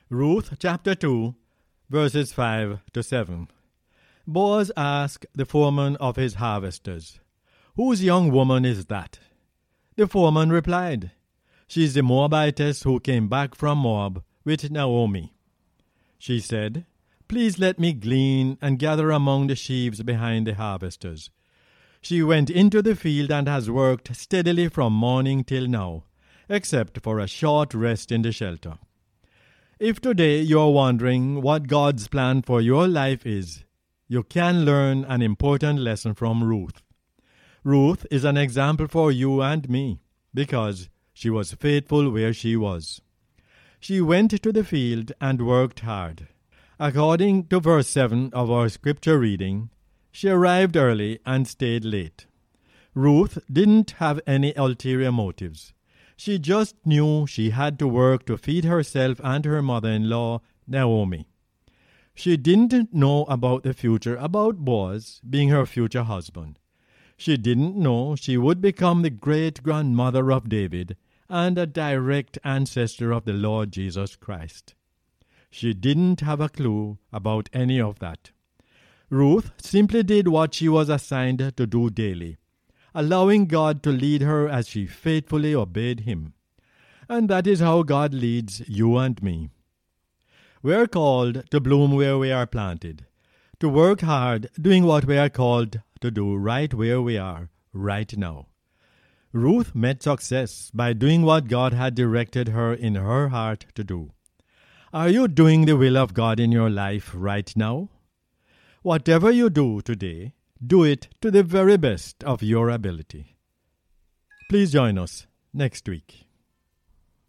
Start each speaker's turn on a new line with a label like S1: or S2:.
S1: Ruth chapter 2, verses 5 to 7. Boaz asked the foreman of his harvesters, "Whose young woman is that?" The foreman replied, "She is the Moabitess who came back from Moab with Naomi." She said, "Please let me glean and gather among the sheaves behind the harvesters." She went into the field and has worked steadily from morning till now, except for a short rest in the shelter. If today you are wondering what God's plan for your life is, you can learn an important lesson from Ruth. Ruth is an example for you and me because she was faithful where she was. She went to the field and worked hard. According to verse 7 of our scripture reading, she arrived early and stayed late. Ruth didn't have any ulterior motives. She just knew she had to work to feed herself and her mother-in-law, Naomi. She didn't know about the future, about Boaz being her future husband. She didn't know she would become the great-grandmother of David and a direct ancestor of the Lord Jesus Christ. She didn't have a clue about any of that. Ruth simply did what she was assigned to do daily, allowing God to lead her as she faithfully obeyed Him. And that is how God leads you and me. We are called to bloom where we are planted, to work hard doing what we are called to do right where we are, right now. Ruth met success by doing what God had directed her in her heart to do. Are you doing the will of God in your life right now? Whatever you do today, do it to the very best of your ability. Please join us next week.